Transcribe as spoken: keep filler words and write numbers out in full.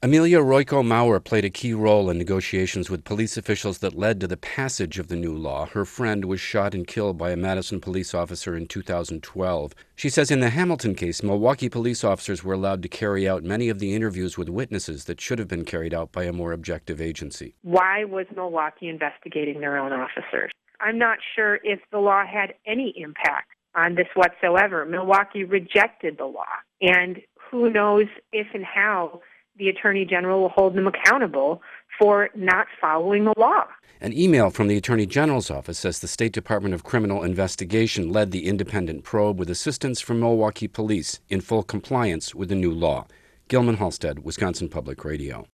Amelia Royko Maurer played a key role in negotiations with police officials that led to the passage of the new law. Her friend was shot and killed by a Madison police officer in two thousand twelve. She says in the Hamilton case, Milwaukee police officers were allowed to carry out many of the interviews with witnesses that should have been carried out by a more objective agency. Why was Milwaukee investigating their own officers? I'm not sure if the law had any impact on this whatsoever. Milwaukee rejected the law, and who knows if and how the Attorney General will hold them accountable for not following the law. An email from the Attorney General's office says the State Department of Criminal Investigation led the independent probe with assistance from Milwaukee police in full compliance with the new law. Gilman Halstead, Wisconsin Public Radio.